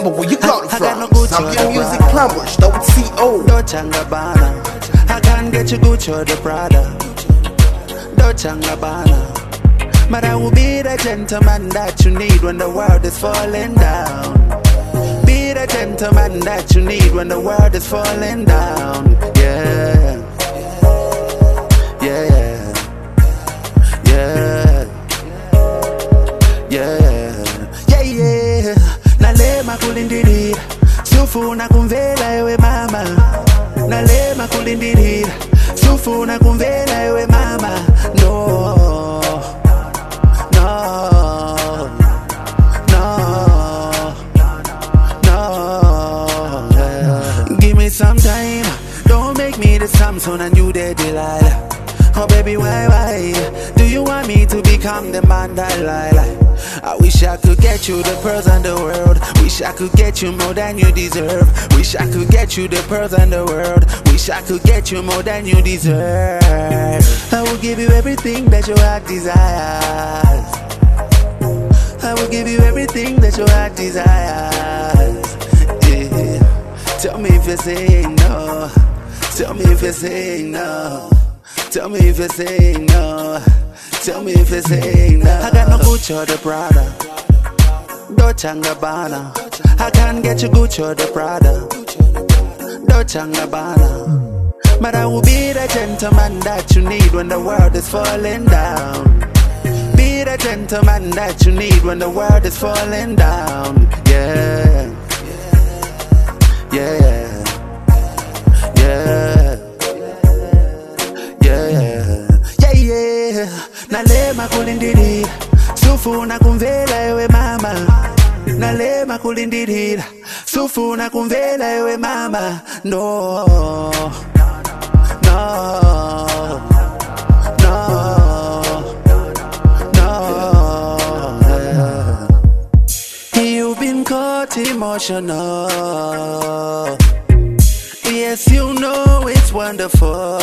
Remember where you got it from. Zambian Music Plumbers, .co. Dolce & Gabbana. I can't get you Gucci or the Prada. Dolce & Gabbana. But I will be the gentleman that you need when the world is falling down. Be the gentleman that you need when the world is falling down. Yeah. Yeah. Yeah. Yeah. Yeah, yeah. Nalema kulindirira. Sufuna kumvela ewe mama. Nalema kulindirira. Sufuna kumvela ewe mama. No. Some time, don't make me the Samson and you the Delilah. Oh baby, why? Do you want me to become the man that lie? I wish I could get you the pearls in the world. Wish I could get you more than you deserve. Wish I could get you the pearls in the world. Wish I could get you more than you deserve. I will give you everything that your heart desires. I will give you everything that your heart desires. Yeah. Tell me if you're saying no. Tell me if you're saying no. Tell me if you're saying no. Tell me if you're saying no. I got no Gucci or the Prada. Dolce & Gabbana. I can't get you Gucci or the Prada. Dolce & Gabbana. But I will be the gentleman that you need when the world is falling down. Be the gentleman that you need when the world is falling down. Yeah. Yeah, yeah, yeah, yeah, yeah. Nalema kulindirira. Sufuna kumvela ewe mama. Nalema kulindirira. Sufuna kumvela ewe mama. No, no, no, no. You've been caught emotional. Yes, you know it's wonderful.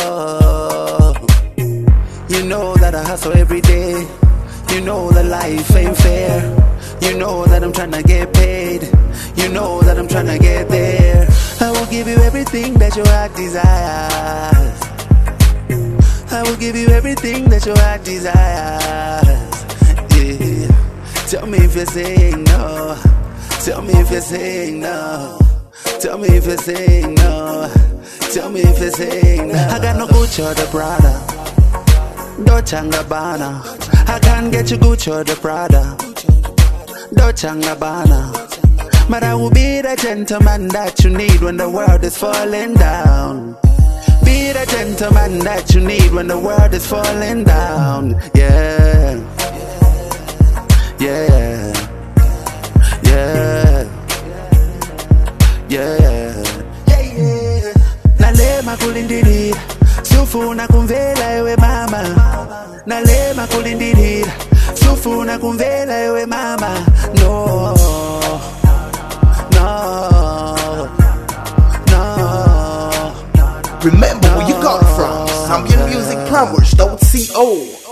You know that I hustle every day. You know that life ain't fair. You know that I'm tryna get paid. You know that I'm tryna get there. I will give you everything that your heart desires. I will give you everything that your heart desires. Yeah. Tell me if you're saying no. Tell me if you're saying no. Tell me if you're saying no. Tell me if you're saying no. I got no Gucci or the Prada. Dolce & Gabbana. I can't get you Gucci or the Prada. Dolce & Gabbana. But I will be the gentleman that you need when the world is falling down. Be the gentleman that you need when the world is falling down. Yeah. Yeah. Yeah. Yeah. Yeah. Nalema kulindirira. Sufuna kumvela ewe mama. Nalema kulindirira. Sufuna kumvela ewe mama. No. No. No. Remember where you got it from. Zambian Music Plumbers, .co.